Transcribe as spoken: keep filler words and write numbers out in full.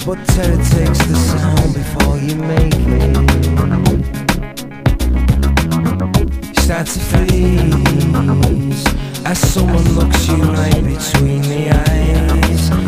But terror takes the sound before you make it. You start to freeze as someone looks you right between the eyes.